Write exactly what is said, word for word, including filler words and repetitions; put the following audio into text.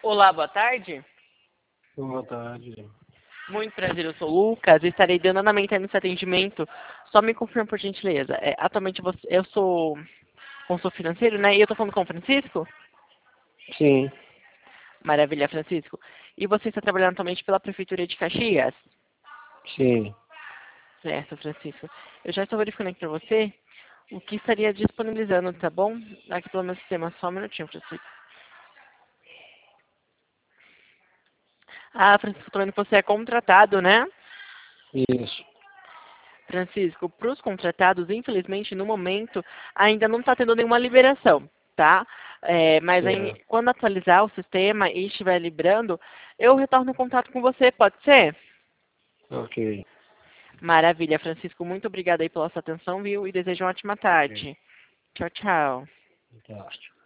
Olá, boa tarde. Boa tarde. Muito prazer, eu sou o Lucas e estarei dando andamento nesse atendimento. Só me confirma, por gentileza. É, atualmente você, eu sou consultor financeiro, né? E eu estou falando com o Francisco? Sim, Maravilha, Francisco. E você está trabalhando atualmente pela Prefeitura de Caxias? sim. Certo, Francisco. Eu já estou verificando aqui para você o que estaria disponibilizando, tá bom? Aqui pelo meu sistema, só um minutinho, Francisco. Ah, Francisco, estou vendo que você é contratado, né? Isso. Francisco, para os contratados, infelizmente, no momento, ainda não está tendo nenhuma liberação, tá? É, mas aí, Certo. quando atualizar o sistema e estiver liberando, eu retorno o contato com você, pode ser? Ok. Maravilha, Francisco, muito obrigada aí pela sua atenção, viu? E desejo uma ótima Ok. tarde. Tchau, tchau. Fantástico.